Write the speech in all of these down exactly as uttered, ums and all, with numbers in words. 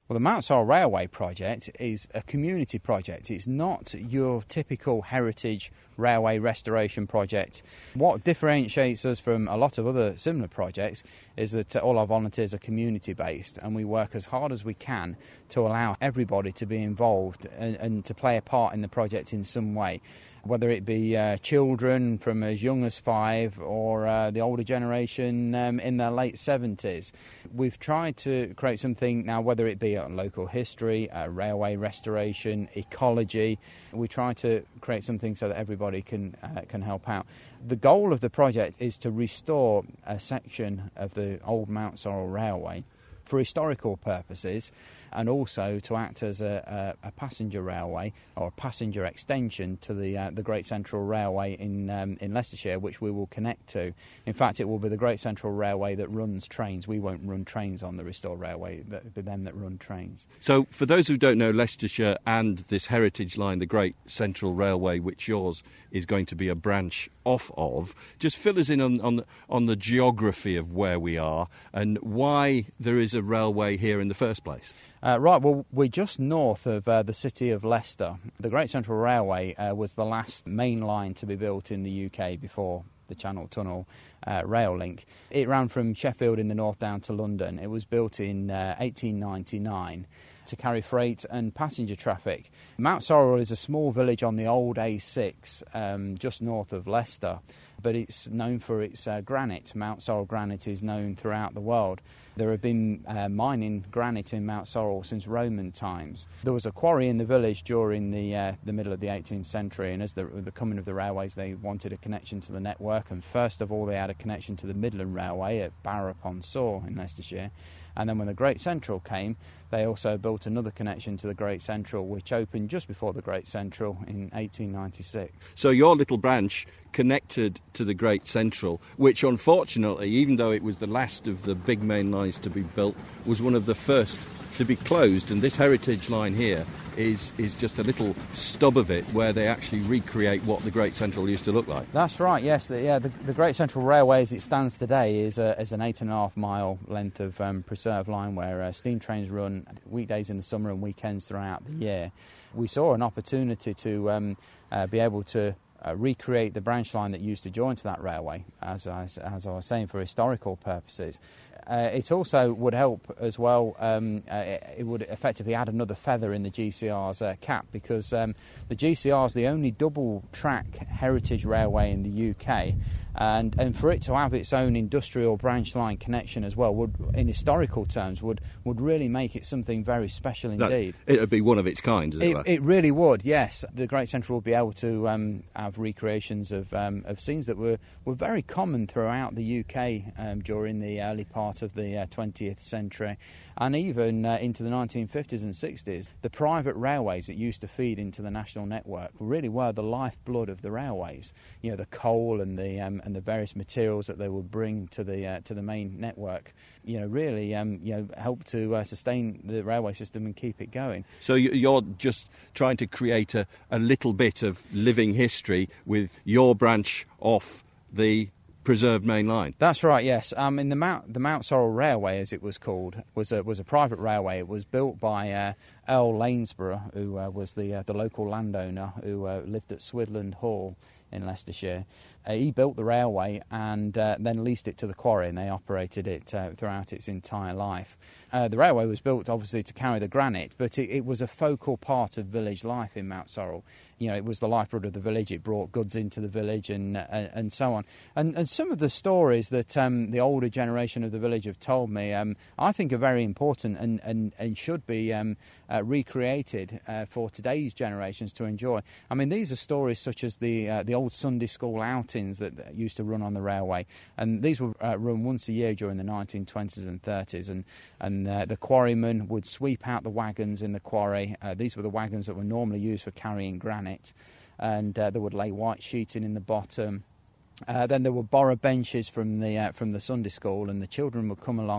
Well, the Mount Sorrel Railway project is a community project. It's not your typical heritage railway restoration project. What differentiates us from a lot of other similar projects is that all our volunteers are community-based, and we work as hard as we can to allow everybody to be involved and, and to play a part in the project in some way, whether it be uh, children from as young as five or uh, the older generation um, in their late seventies. We've tried to create something now, whether it be on local history, uh, railway restoration, ecology. We try to create something so that everybody can uh, can help out. The goal of the project is to restore a section of the old Mount Sorrel Railway for historical purposes, and also to act as a, a, a passenger railway or a passenger extension to the uh, the Great Central Railway in um, in Leicestershire, which we will connect to. In fact, it will be the Great Central Railway that runs trains. We won't run trains on the restored railway, it'll be them that run trains. So for those who don't know Leicestershire and this heritage line, the Great Central Railway, which yours is going to be a branch off of, just fill us in on, on, on the geography of where we are and why there is a railway here in the first place. Uh, right, well, we're just north of uh, the city of Leicester. The Great Central Railway uh, was the last main line to be built in the U K before the Channel Tunnel uh, rail link. It ran from Sheffield in the north down to London. It was built in uh, eighteen ninety-nine to carry freight and passenger traffic. Mount Sorrel is a small village on the old A six um, just north of Leicester, but it's known for its uh, granite. Mount Sorrel granite is known throughout the world. There have been uh, mining granite in Mount Sorrel since Roman times. There was a quarry in the village during the uh, the middle of the eighteenth century, and as the, the coming of the railways, they wanted a connection to the network, and first of all they had a connection to the Midland Railway at Barrow-upon-Soar in Leicestershire. And then when the Great Central came, they also built another connection to the Great Central, which opened just before the Great Central in eighteen ninety-six. So your little branch connected to the Great Central, which unfortunately, even though it was the last of the big main lines to be built, was one of the first to be closed. And this heritage line here is is just a little stub of it where they actually recreate what the Great Central used to look like. That's right, yes. The, yeah, the, the Great Central Railway as it stands today is, a, is an eight and a half mile length of um, preserved line where uh, steam trains run weekdays in the summer and weekends throughout the year. We saw an opportunity to um, uh, be able to Uh, recreate the branch line that used to join to that railway, as I, as I was saying, for historical purposes. Uh, it also would help as well, um, uh, it, it would effectively add another feather in the G C R's uh, cap, because um, the G C R is the only double-track heritage railway in the U K, and, and for it to have its own industrial branch line connection as well would, in historical terms, would, would really make it something very special indeed. It would be one of its kind, as it, it were. It really would, yes. The Great Central would be able to um, have recreations of um, of scenes that were, were very common throughout the U K um, during the early part of the uh, twentieth century, and even uh, into the nineteen fifties and sixties. The private railways that used to feed into the national network really were the lifeblood of the railways. You know, the coal and the um, and the various materials that they would bring to the uh, to the main network, you know, really um, you know help to uh, sustain the railway system and keep it going. So you're just trying to create a, a little bit of living history with your branch off the preserved main line. That's right, yes. Um, in the Mount the Mount Sorrel Railway, as it was called, was a was a private railway. It was built by uh, Earl Lanesborough, who uh, was the uh, the local landowner who uh, lived at Swidland Hall in Leicestershire. Uh, he built the railway and uh, then leased it to the quarry, and they operated it uh, throughout its entire life. Uh, the railway was built, obviously, to carry the granite, but it, it was a focal part of village life in Mount Sorrel. You know, it was the lifeblood of the village. It brought goods into the village and uh, and so on. And, and some of the stories that um, the older generation of the village have told me, um, I think are very important and, and, and should be um, uh, recreated uh, for today's generations to enjoy. I mean, these are stories such as the uh, the old Sunday school outings that, that used to run on the railway. And these were uh, run once a year during the nineteen twenties and thirties. And, and uh, the quarrymen would sweep out the wagons in the quarry. Uh, these were the wagons that were normally used for carrying granite. And uh, they would lay white sheeting in the bottom. Uh, then there would borrow benches from the uh, from the Sunday school, and the children would come along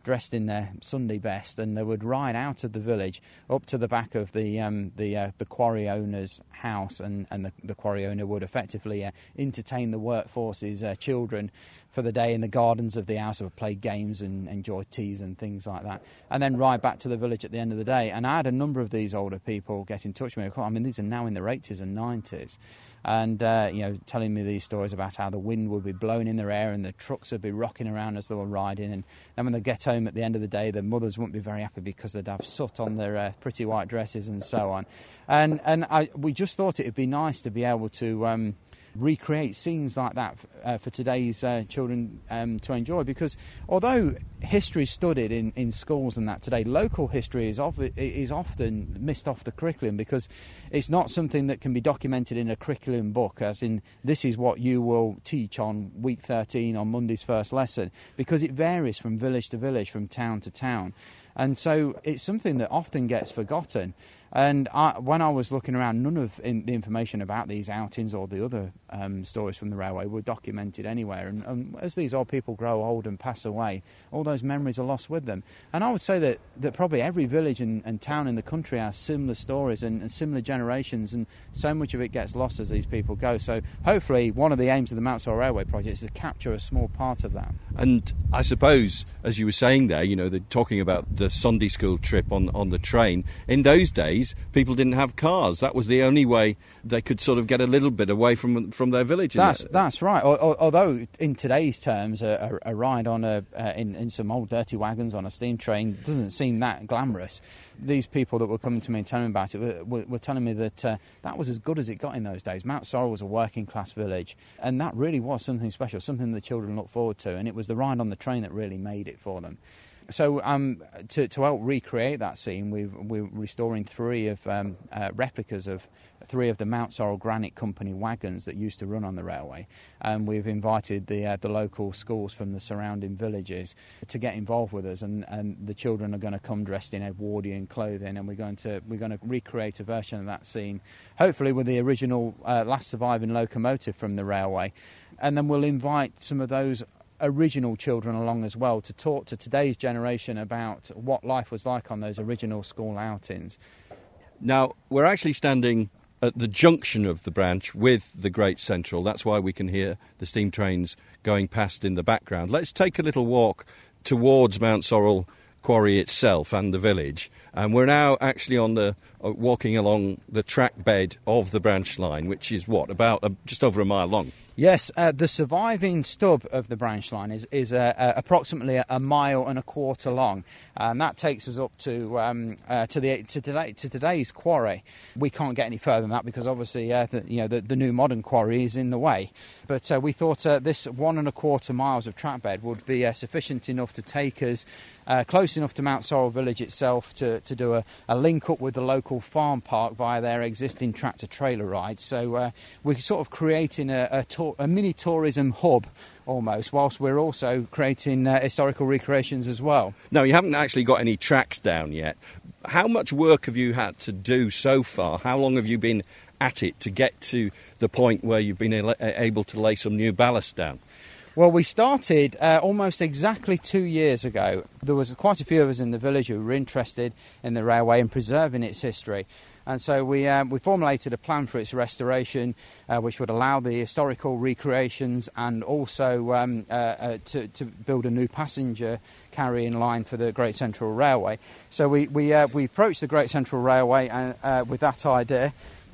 dressed in their Sunday best, and they would ride out of the village up to the back of the um, the uh, the quarry owner's house, and, and the, the quarry owner would effectively uh, entertain the workforce's uh, children for the day in the gardens of the house, or play games and enjoy teas and things like that, and then ride back to the village at the end of the day. And I had a number of these older people get in touch with me. I mean, these are now in their eighties and nineties, and uh, you know, telling me these stories about how the wind would be blowing in their hair and the trucks would be rocking around as they were riding, and then when they get home at the end of the day, the mothers wouldn't be very happy because they'd have soot on their uh, pretty white dresses and so on. And and I, we just thought it would be nice to be able to Um, recreate scenes like that uh, for today's uh, children um, to enjoy, because although history is studied in, in schools and that today, local history is, of, is often missed off the curriculum, because it's not something that can be documented in a curriculum book, as in this is what you will teach on week thirteen on Monday's first lesson, because it varies from village to village, from town to town. And so it's something that often gets forgotten. And I, when I was looking around, none of in, the information about these outings or the other um, stories from the railway were documented anywhere. And, and as these old people grow old and pass away, all those memories are lost with them. And I would say that, that probably every village and, and town in the country has similar stories and, and similar generations, and so much of it gets lost as these people go. So hopefully one of the aims of the Mount Sorrel Railway project is to capture a small part of that. And I suppose, as you were saying there, you know, they're talking about the Sunday school trip on, on the train. In those days, people didn't have cars. That was the only way they could sort of get a little bit away from from their village. That's that's right. Although in today's terms, a, a ride on a uh, in, in some old dirty wagons on a steam train doesn't seem that glamorous. These people that were coming to me and telling me about it were, were, were telling me that uh, that was as good as it got in those days. Mount Sorrel was a working class village, and that really was something special, something the children looked forward to, and it was the ride on the train that really made it for them. So um, to, to help recreate that scene, we've, we're restoring three of um, uh, replicas of three of the Mount Sorrel Granite Company wagons that used to run on the railway. And we've invited the uh, the local schools from the surrounding villages to get involved with us, and, and the children are going to come dressed in Edwardian clothing, and we're going to we're going to recreate a version of that scene, hopefully with the original uh, last surviving locomotive from the railway. And then we'll invite some of those original children along as well to talk to today's generation about what life was like on those original school outings. Now, we're actually standing at the junction of the branch with the Great Central. That's why we can hear the steam trains going past in the background. Let's take a little walk towards Mount Sorrel Quarry itself and the village. And we're now actually on the uh, walking along the track bed of the branch line, which is what, about uh, just over a mile long. Yes, uh, the surviving stub of the branch line is, is uh, uh, approximately a, a mile and a quarter long, and that takes us up to um, uh, to the to, today, to today's quarry. We can't get any further than that because obviously uh, the, you know the, the new modern quarry is in the way. But uh, we thought uh, this one and a quarter miles of track bed would be uh, sufficient enough to take us uh, close enough to Mount Sorrel village itself to, to do a, a link up with the local farm park via their existing tractor trailer rides. So uh, we're sort of creating a, a tour a mini tourism hub almost, whilst we're also creating uh, historical recreations as well. No, you haven't actually got any tracks down yet. How much work have you had to do so far? How long have you been at it to get to the point where you've been able to lay some new ballast down? Well, we started uh, almost exactly two years ago. There was quite a few of us in the village who were interested in the railway and preserving its history. And so we um, we formulated a plan for its restoration, uh, which would allow the historical recreations and also um, uh, uh, to, to build a new passenger carrying line for the Great Central Railway. So we we uh, we approached the Great Central Railway uh, uh, with that idea,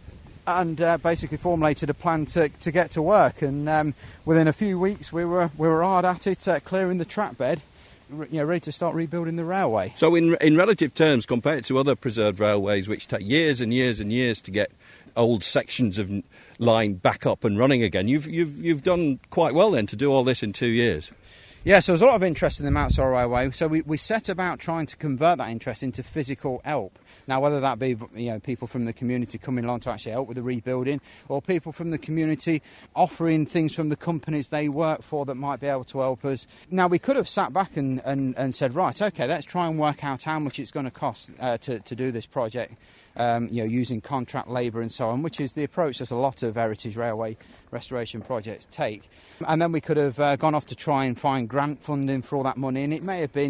and uh, basically formulated a plan to to get to work. And um, within a few weeks, we were we were hard at it, uh, clearing the track bed, you know, ready to start rebuilding the railway. So in in relative terms, compared to other preserved railways, which take years and years and years to get old sections of line back up and running again, you've you've you've done quite well then to do all this in two years. Yeah, so there's a lot of interest in the Mount Sorrel Railway, so we, we set about trying to convert that interest into physical help. Now, whether that be, you know, people from the community coming along to actually help with the rebuilding, or people from the community offering things from the companies they work for that might be able to help us. Now, we could have sat back and, and, and said, right, OK, let's try and work out how much it's going to cost uh, to, to do this project. Um, you know, using contract labour and so on, which is the approach that a lot of heritage railway restoration projects take. And then we could have uh, gone off to try and find grant funding for all that money, and it may have been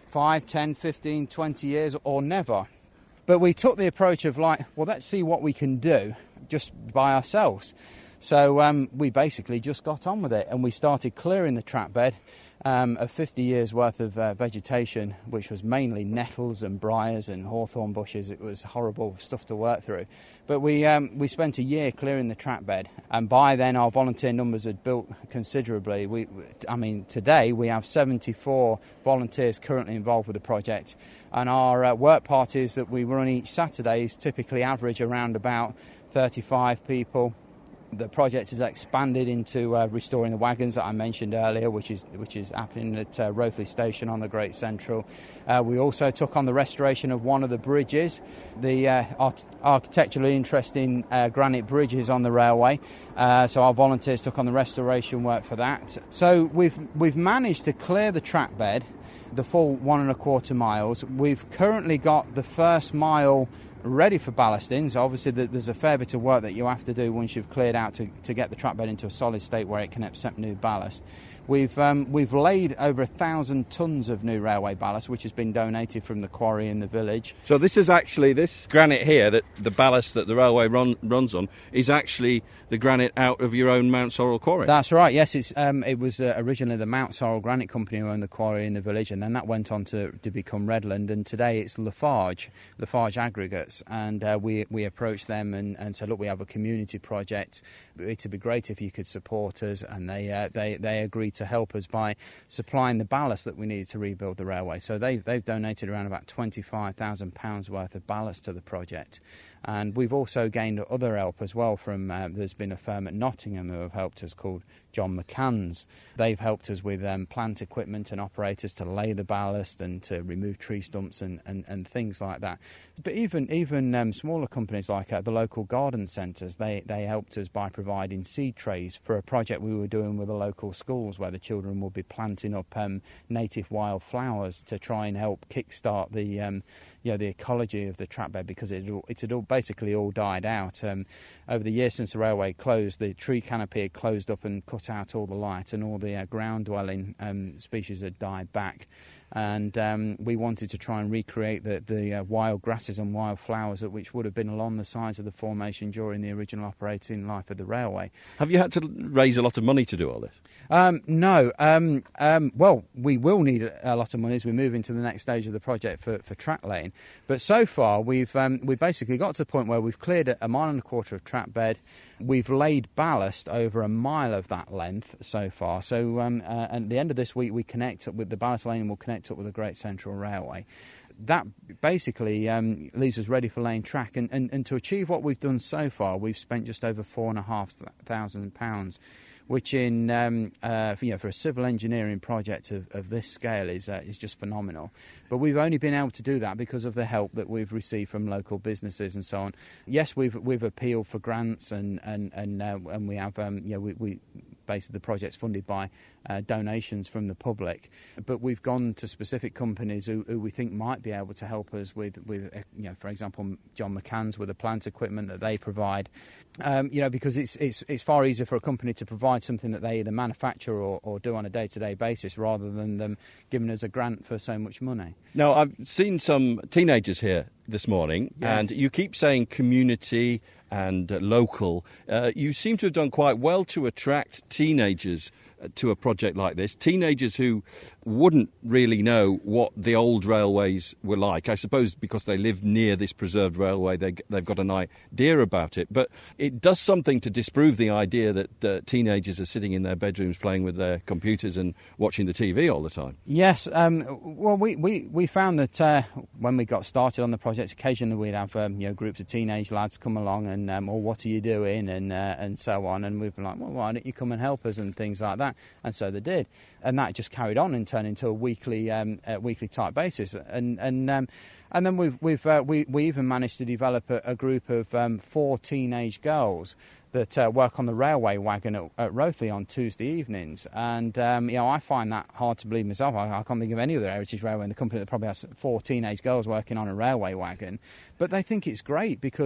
five, ten, fifteen, twenty years or never. But we took the approach of like, well, let's see what we can do just by ourselves. So um, we basically just got on with it, and we started clearing the track bed um, of fifty years worth of uh, vegetation, which was mainly nettles and briars and hawthorn bushes. It was horrible stuff to work through. But we um, we spent a year clearing the track bed, and by then our volunteer numbers had built considerably. We, I mean, today we have seventy-four volunteers currently involved with the project, and our uh, work parties that we run each Saturday is typically average around about thirty-five people. The project has expanded into uh, restoring the wagons that I mentioned earlier, which is which is happening at uh, Rothley Station on the Great Central. Uh, we also took on the restoration of one of the bridges, the uh, art- architecturally interesting uh, granite bridges on the railway. Uh, so our volunteers took on the restoration work for that. So we've we've managed to clear the track bed, the full one and a quarter miles. We've currently got the first mile ready for ballasting. So obviously there's a fair bit of work that you have to do once you've cleared out to, to get the track bed into a solid state where it can accept new ballast. We've um, we've laid over a thousand tons of new railway ballast, which has been donated from the quarry in the village. So this is actually, this granite here, that the ballast that the railway run, runs on, is actually the granite out of your own Mount Sorrel quarry? That's right, yes. It's um, It was uh, originally the Mount Sorrel Granite Company who owned the quarry in the village, and then that went on to, to become Redland, and today it's Lafarge, Lafarge Aggregates, and uh, we we approached them and, and said, look, we have a community project. It'd be great if you could support us, and they uh, they, they agreed to help us by supplying the ballast that we needed to rebuild the railway. So they've, they've donated around about twenty-five thousand pounds worth of ballast to the project. And we've also gained other help as well from, uh, there's been a firm at Nottingham who have helped us called John McCann's. They've helped us with um, plant equipment and operators to lay the ballast and to remove tree stumps and, and, and things like that. But even even um, smaller companies like uh, the local garden centres, they, they helped us by providing seed trays for a project we were doing with the local schools where the children would be planting up um, native wild flowers to try and help kickstart the um, you know, the ecology of the track bed, because it it had all basically all died out. Um, over the years since the railway closed, the tree canopy had closed up and cut out all the light, and all the uh, ground-dwelling um, species had died back. And um, we wanted to try and recreate the, the uh, wild grasses and wild flowers that which would have been along the sides of the formation during the original operating life of the railway. Have you had to raise a lot of money to do all this? Um, no. Um, um, well, we will need a lot of money as we move into the next stage of the project for, for track laying. But so far, we've um, we've basically got to the point where we've cleared a mile and a quarter of track bed. We've laid ballast over a mile of that length so far. So um, uh, at the end of this week, we connect up with the ballast laying, and we'll connect up with the Great Central Railway. That basically um, leaves us ready for laying track. And, and, and to achieve what we've done so far, we've spent just over four and a half thousand pounds, which in um, uh, for, you know, for a civil engineering project of, of this scale is uh, is just phenomenal. But we've only been able to do that because of the help that we've received from local businesses and so on. Yes, we've we've appealed for grants and and and, uh, and we have um, you know we. we basically the project's funded by uh, donations from the public, but we've gone to specific companies who, who we think might be able to help us with, with uh, you know, for example, John McCann's with the plant equipment that they provide, um, you know, because it's it's it's far easier for a company to provide something that they either manufacture or, or do on a day-to-day basis rather than them giving us a grant for so much money. Now, I've seen some teenagers here this morning, yes. And you keep saying community and uh, local. Uh, you seem to have done quite well to attract teenagers uh, to a project like this, teenagers who wouldn't really know what the old railways were like. I suppose because they live near this preserved railway, they, they've got an idea about it. But it does something to disprove the idea that uh, teenagers are sitting in their bedrooms playing with their computers and watching the T V all the time. Yes, um, well, we, we, we found that uh, when we got started on the project, occasionally we'd have um, you know groups of teenage lads come along and, um, oh, what are you doing, and uh, and so on, and we've been like, well, why don't you come and help us, and things like that, and so they did, and that just carried on and turned into a weekly um, uh, weekly type basis, and and um, and then we've we've uh, we we even managed to develop a, a group of um, four teenage girls that uh, work on the railway wagon at, at Rothley on Tuesday evenings. And, um, you know, I find that hard to believe myself. I, I can't think of any other heritage railway in the company that probably has four teenage girls working on a railway wagon. But they think it's great because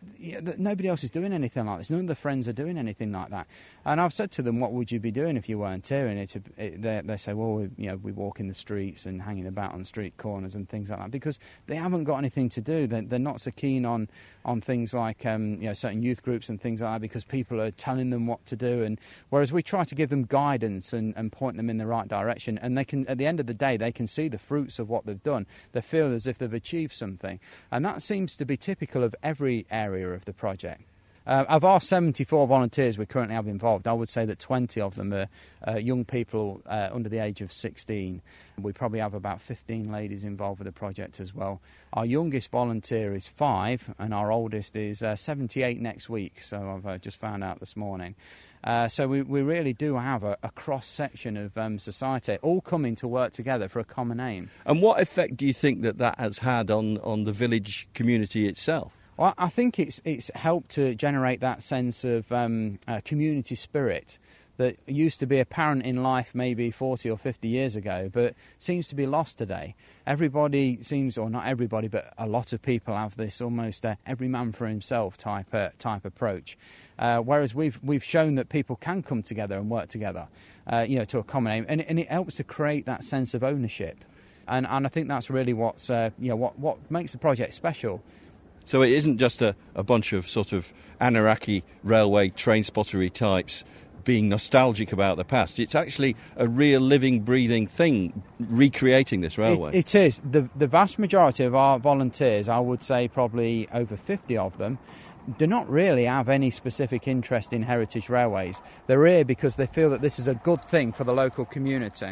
yeah, nobody else is doing anything like this. None of the friends are doing anything like that. And I've said to them, what would you be doing if you weren't here? And it, it, they, they say, well, we, you know, we walk in the streets and hanging about on street corners and things like that, because they haven't got anything to do. They're, they're not so keen on, on things like um, you know, certain youth groups and things like that, because people are telling them what to do. And whereas we try to give them guidance and, and point them in the right direction, and they can, at the end of the day, they can see the fruits of what they've done. They feel as if they've achieved something. And that seems to be typical of every area of the project. Uh, of our seventy-four volunteers we currently have involved, I would say that twenty of them are uh, young people uh, under the age of sixteen. We probably have about fifteen ladies involved with the project as well. Our youngest volunteer is five, and our oldest is uh, seventy-eight next week, so I've uh, just found out this morning. Uh, so we, we really do have a, a cross-section of um, society all coming to work together for a common aim. And what effect do you think that that has had on, on the village community itself? Well, I think it's it's helped to generate that sense of um, uh, community spirit that used to be apparent in life maybe forty or fifty years ago, but seems to be lost today. Everybody seems, or not everybody, but a lot of people have this almost uh, every man for himself type uh, type approach. Uh, whereas we've we've shown that people can come together and work together, uh, you know, to a common aim, and, and it helps to create that sense of ownership. And and I think that's really what's uh, you know what what makes the project special. So it isn't just a, a bunch of sort of Anaraki railway train spottery types being nostalgic about the past. It's actually a real living, breathing thing, recreating this railway. It, it is. The, the vast majority of our volunteers, I would say probably over fifty of them, do not really have any specific interest in heritage railways. They're here because they feel that this is a good thing for the local community.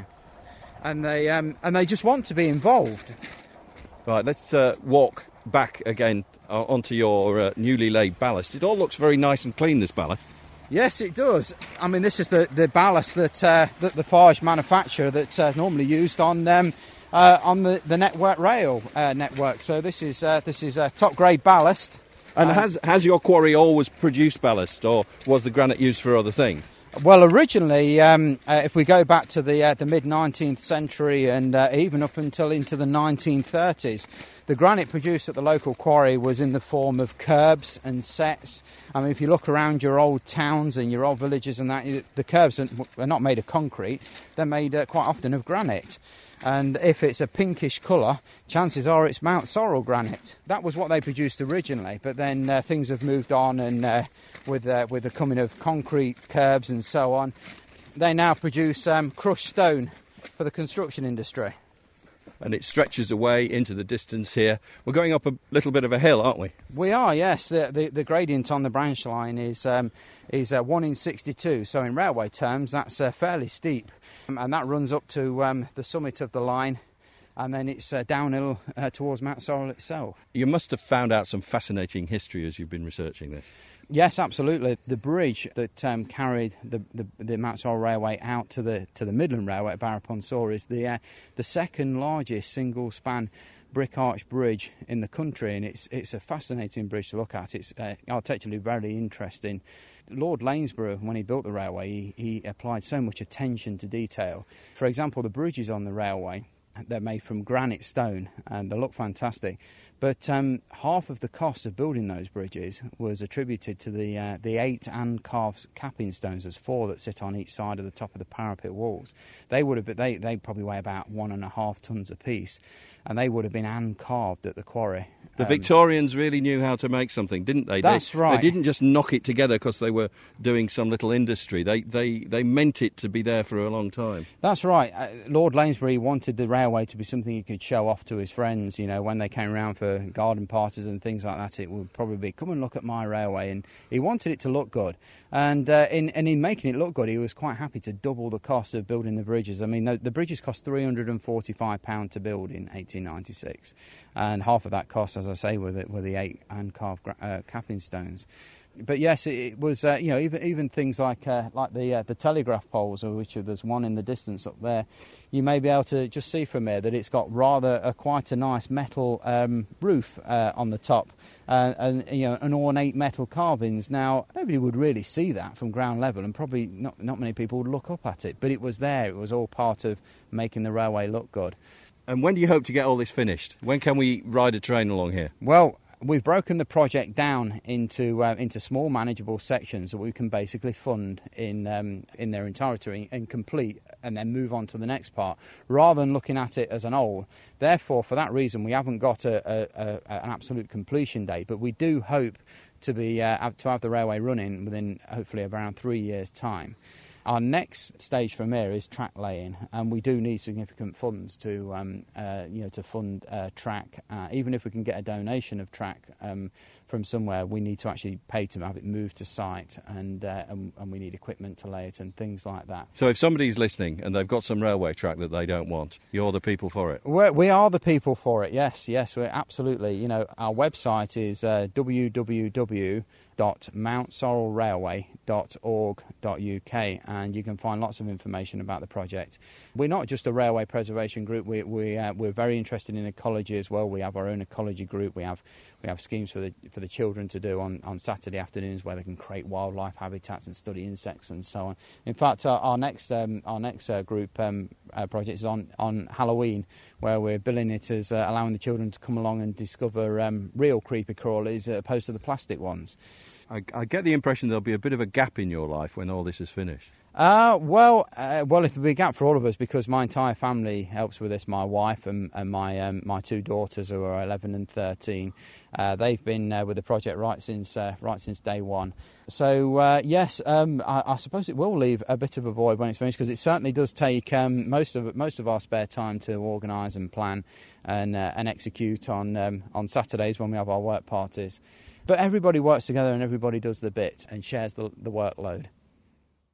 And they, um, and they just want to be involved. Right, let's uh, walk back again uh, onto your uh, newly laid ballast. It all looks very nice and clean, this ballast. Yes, it does. I mean, this is the, the ballast that uh, that the Forge manufacture that's uh, normally used on um, uh, on the, the Network Rail uh, network. So this is uh, this is uh, top grade ballast. And uh, has has your quarry always produced ballast, or was the granite used for other things? Well, originally, um, uh, if we go back to the uh, the mid nineteenth century and uh, even up until into the nineteen thirties, the granite produced at the local quarry was in the form of curbs and sets. I mean, if you look around your old towns and your old villages and that, the curbs are not made of concrete, they're made uh, quite often of granite. And if it's a pinkish colour, chances are it's Mount Sorrel granite. That was what they produced originally, but then uh, things have moved on, and uh, with uh, with the coming of concrete curbs and so on, they now produce um, crushed stone for the construction industry. And it stretches away into the distance here. We're going up a little bit of a hill, aren't we? We are, yes. The the, the gradient on the branch line is um, is uh, one in sixty-two, so in railway terms that's uh, fairly steep. Um, and that runs up to um, the summit of the line, and then it's uh, downhill uh, towards Mount Sorrel itself. You must have found out some fascinating history as you've been researching this. Yes, absolutely. The bridge that um, carried the, the the Mount Sorrel Railway out to the to the Midland Railway at Barrow upon Soar is the uh, the second largest single span brick arch bridge in the country, and it's it's a fascinating bridge to look at. It's uh, architecturally very interesting. Lord Lanesborough, when he built the railway, he, he applied so much attention to detail. For example, the bridges on the railway, they're made from granite stone and they look fantastic. But um, half of the cost of building those bridges was attributed to the uh, the eight hand carved capping stones. There's four that sit on each side of the top of the parapet walls. They would have been, they they probably weigh about one and a half tons apiece, and they would have been hand carved at the quarry. The um, Victorians really knew how to make something, didn't they? That's they, right. They didn't just knock it together because they were doing some little industry. They they they meant it to be there for a long time. That's right. Uh, Lord Lanesborough wanted the railway to be something he could show off to his friends. You know, when they came around for garden parties and things like that, it would probably be, come and look at my railway. And he wanted it to look good. And uh, in and in making it look good, he was quite happy to double the cost of building the bridges. I mean, the, the bridges cost three hundred forty-five pounds to build in eighteen ninety-six. And half of that cost, as I say, were the, were the eight hand-carved uh, capping stones. But yes, it, it was, uh, you know, even even things like uh, like the uh, the telegraph poles, of which there's one in the distance up there. You may be able to just see from there that it's got rather a, quite a nice metal um, roof uh, on the top, uh, and you know, an ornate metal carvings. Now, nobody would really see that from ground level, and probably not not many people would look up at it. But it was there. It was all part of making the railway look good. And when do you hope to get all this finished? When can we ride a train along here? Well, we've broken the project down into uh, into small manageable sections that we can basically fund in um, in their entirety and complete, and then move on to the next part, rather than looking at it as an whole. Therefore, for that reason, we haven't got a, a, a, an absolute completion date, but we do hope to be uh, to have the railway running within hopefully around three years' time. Our next stage from here is track laying, and we do need significant funds to, um, uh, you know, to fund uh, track. Uh, even if we can get a donation of track um, from somewhere, we need to actually pay to have it moved to site, and, uh, and and we need equipment to lay it and things like that. So if somebody's listening and they've got some railway track that they don't want, you're the people for it? We're, we are the people for it. Yes, yes, we're absolutely. You know, our website is uh, w w w dot mount sorrel railway dot org dot u k, and you can find lots of information about the project. We're not just a railway preservation group. We, we uh, we're very interested in ecology as well. We have our own ecology group. We have we have schemes for the for the children to do on, on Saturday afternoons where they can create wildlife habitats and study insects and so on. In fact, our, our next um, our next uh, group um, uh, project is on on Halloween, where we're billing it as uh, allowing the children to come along and discover um, real creepy crawlies as opposed to the plastic ones. I, I get the impression there'll be a bit of a gap in your life when all this is finished. Uh, well, uh, well, it'll be a gap for all of us because my entire family helps with this. My wife and, and my um, my two daughters, who are eleven and thirteen, uh, they've been uh, with the project right since uh, right since day one. So uh, yes, um, I, I suppose it will leave a bit of a void when it's finished, because it certainly does take um, most of most of our spare time to organise and plan and uh, and execute on um, on Saturdays when we have our work parties. But everybody works together and everybody does the bit and shares the, the workload.